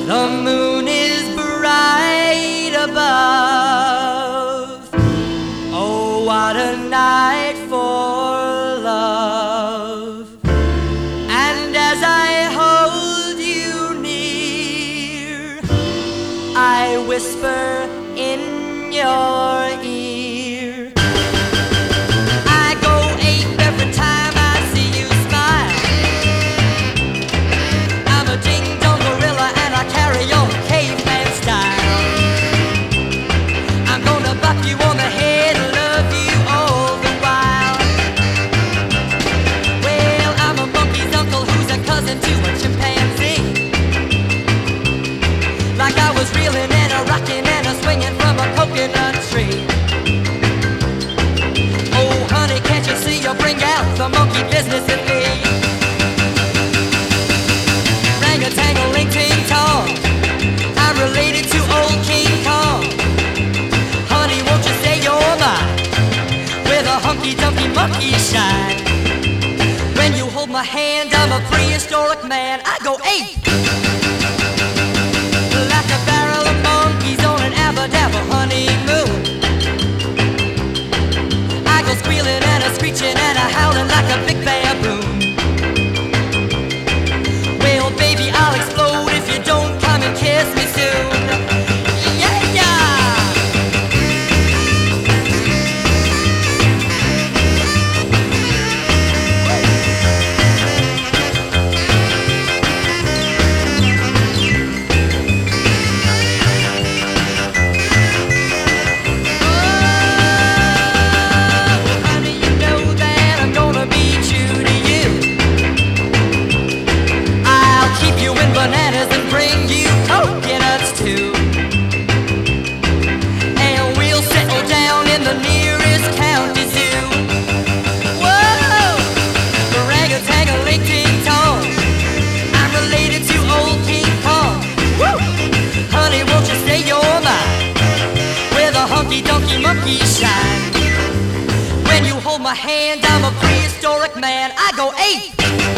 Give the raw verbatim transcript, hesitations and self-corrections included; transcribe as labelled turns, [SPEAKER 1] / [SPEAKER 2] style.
[SPEAKER 1] The moon is bright above. Oh, what a night for love. And as I hold you near, I whisper in your ear. I go ape every time I see you smile. I'm a ding-dong gorilla and I carry on caveman style. I'm gonna buck you on the head and love you all the while. Well, I'm a monkey's uncle who's a cousin to a chimpanzee. Like I was reeling and a rocking and a swinging from a coconut tree. Oh, honey, can't you see you bring out the monkey business in me? Rang-a-tang-a-ling-ting-tong, I'm related to old King Kong. Honey, won't you say you're mine with a hunky-dunky monkey shine? When you hold my hand, I'm a prehistoric man. I go ape like a barrel of monkeys on an abba-dabba honeymoon. I go squealing and a screeching and a howling like a big baboon. Well, baby, I'll explode if you don't come and kiss me soon. Yeah, yeah. Bananas and bring you coconuts too. And we'll settle down in the nearest county zoo. Whoa! Rang-a-tang-a-ling-ting-tong, I'm related to old King Kong. Woo! Honey, won't you say you're mine with a hunky-dunky monkey shine? When you hold my hand, I'm a prehistoric man. I go ape